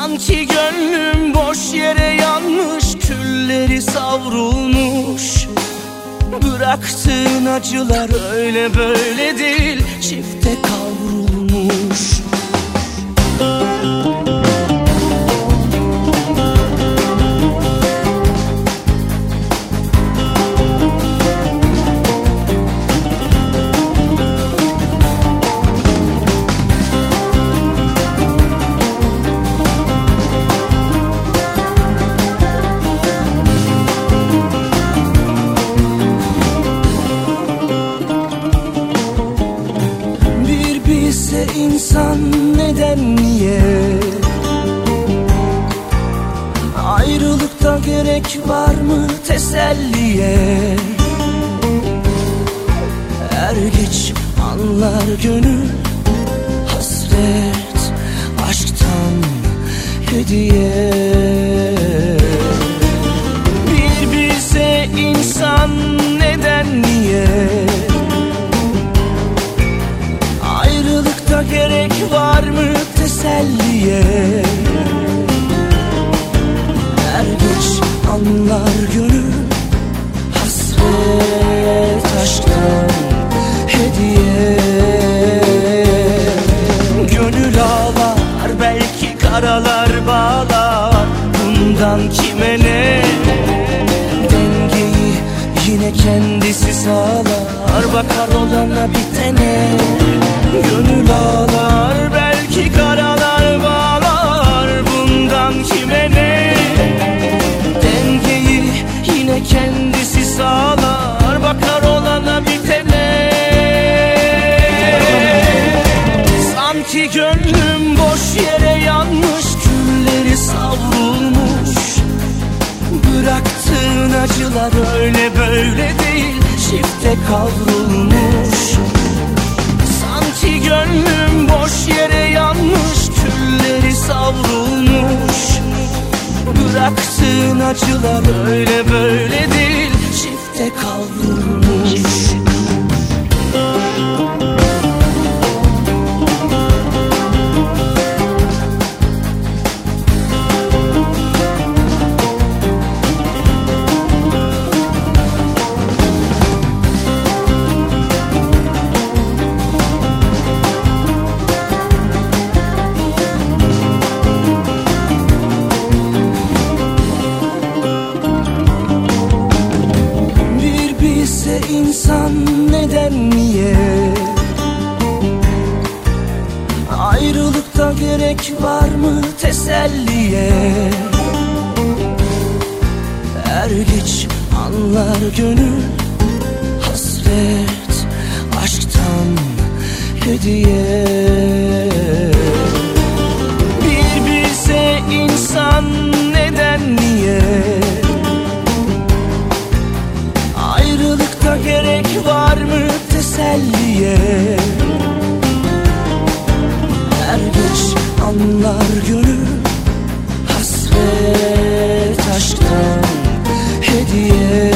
Sanki gönlüm boş yere yanmış, külleri savrulmuş. Bıraktığın acılar öyle böyle değil, çifte kavrulmuş. İnsan neden niye ayrılıkta gerek var mı teselliye? Er geç anlar gönül hasret aşktan hediye. Bir bilse insan neden niye gerek var mı teselliye? Er geç anlar gönül hasret aşktan hediye. Gönül ağlar, belki karalar bağlar, bundan kime ne? Dengeyi yine kendisi sağlar, bakar olana bitene. Gönül ağlar, belki karalar bağlar, bundan kime ne? Dengeyi yine kendisi sağlar, bakar olana bitene. Sanki gönlüm boş yere yanmış, külleri savrulmuş. Bıraktığın acılar öyle böyle değil, çifte kavrulmuş. Sanki gönlüm boş yere yanmış, külleri savrulmuş. Bıraktığın acılar öyle böyle değil, çifte kavrulmuş. İnsan neden niye ayrılıkta gerek var mı teselliye? Er geç anlar gönül hasret aşktan hediye. Bir bilse insan neden niye ayrılıkta gerek var mı teselliye? Er geç anlar gönül hasret aşktan hediye.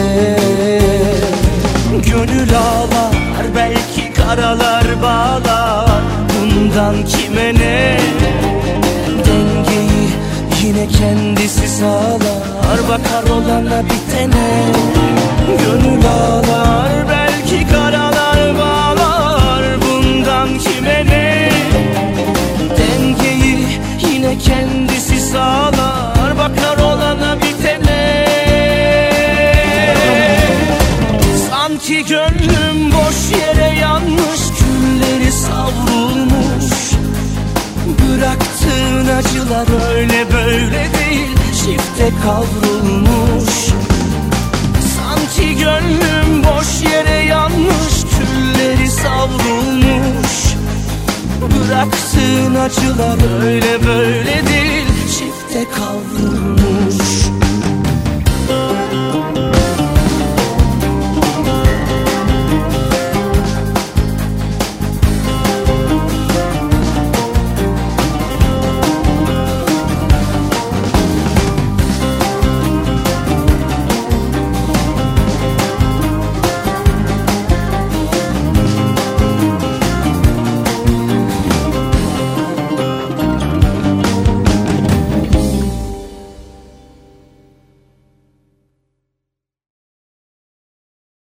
Gönül ağlar, belki karalar bağlar, bundan kime ne? Dengeyi yine kendisi sağlar, bakar olana bitene. Gönül ağlar, belki karalar bağlar, bundan kime ne? Dengeyi yine kendisi sağlar, bakar olana bitene. Sanki gönlüm boş yere yanmış, külleri savrulmuş. Bıraktığın acılar öyle böyle değil, çifte kavrulmuş. Sanki gönlüm boş yere yanmış, külleri savrulmuş. Bıraktığın acılar öyle böyle değil, çifte kavrulmuş.